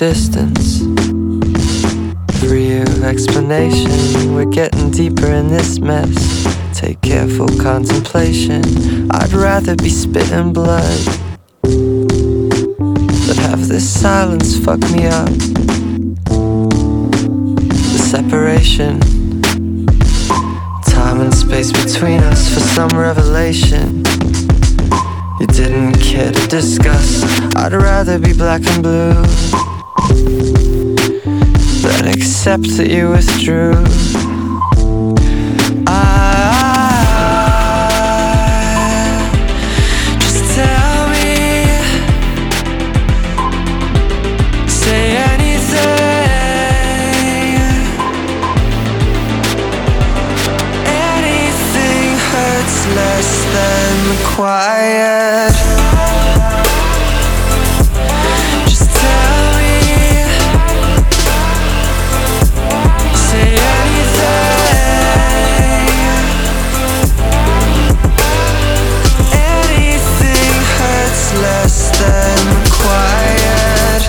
distance. Free of explanation, we're getting deeper in this mess. Take careful contemplation. I'd rather be spitting blood than have this silence fuck me up. The separation, time and space between us for some revelation you didn't care to discuss. I'd rather be black and blue than accept that you withdrew. Just tell me, say anything. Anything hurts less than quiet. Just tell me, say anything. Anything hurts less than quiet.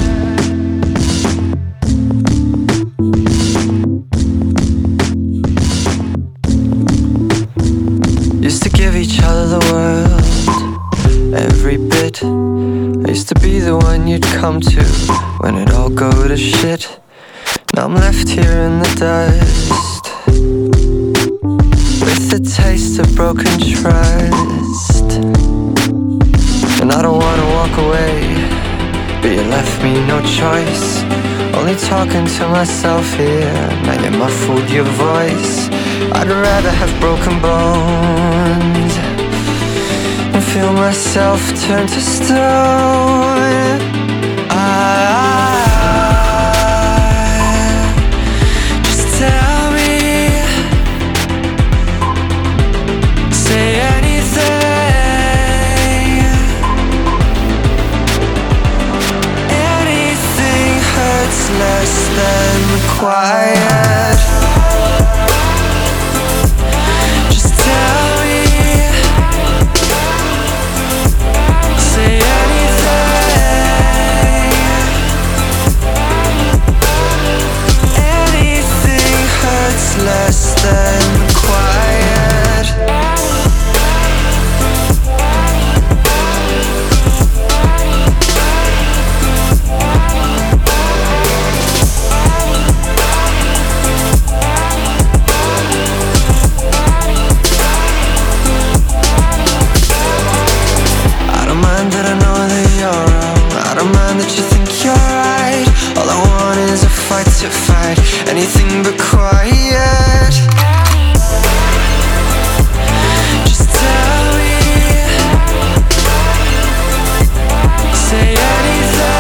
Used to give each other the world, every bit. I used to be the one you'd come to when it all go to shit. Now I'm left here in the dust with the taste of broken trust. And I don't wanna walk away, but you left me no choice. Only talking to myself here, now you muffled your voice. I'd rather have broken bones and feel myself turn to stone. Just tell me, say anything. Anything hurts less than quiet. Just tell me, say anything. Anything hurts less than quiet. I don't mind that I know that you're wrong. I don't mind that you think you're right. All I want is a fight to fight anything but quiet. Just tell me, say anything.